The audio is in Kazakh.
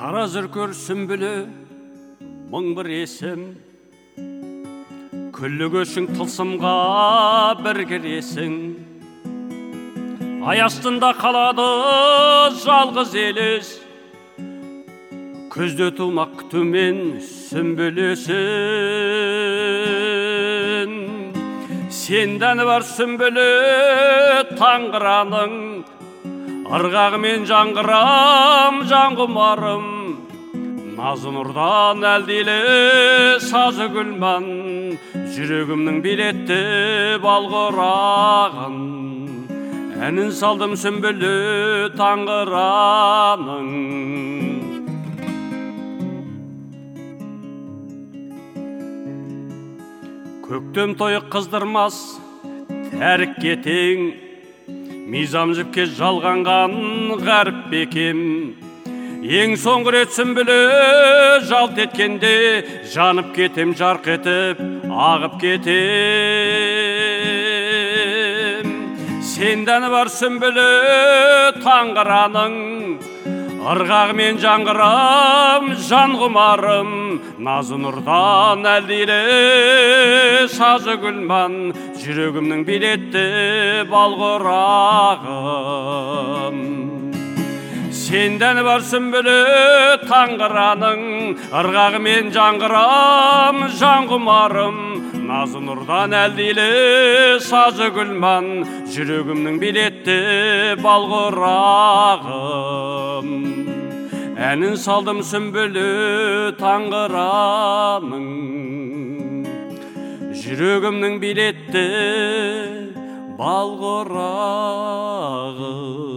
Тараз үркер сүмбілі мың бір есім, күллі көшің тылсымға бір кересің. Ай астында қалады жалғыз елес, күзде тумақ күтумен сүмбілесін. Сендәні бар сүмбілі таңғыраның, ырғағымен жаңғырам жан құмарым. Назы нұрдан әлдейлі сазы гүлман, жүрегімнің билетті балғырағын. Әнін салдым сүмбілі таңғыраның. Көктем тойы қыздырмас тәрік кетең, мизам жіпке жалғанған ғаріп бекем. Ең соңғы рет сүмбілі жалт еткенде, жанып кетем жарқ етіп ағып кетем. Сендәні бар сүмбілі таңғыраның, ырғағымен жаңғырам жан құмарым. Назы нұрдан әлдейлі сазы гүлман, жүрегімнің билетті балғырағым. Сендәні бар сүмбілі таңғыраның, ырғағымен жаңғырам жан құмарым. Назы нұрдан әлдейлі сазы гүлман, жүрегімнің билетті балғырағым. Әнін салдым сүмбілі таңғыраның, жүрегімнің билетті балғырағым.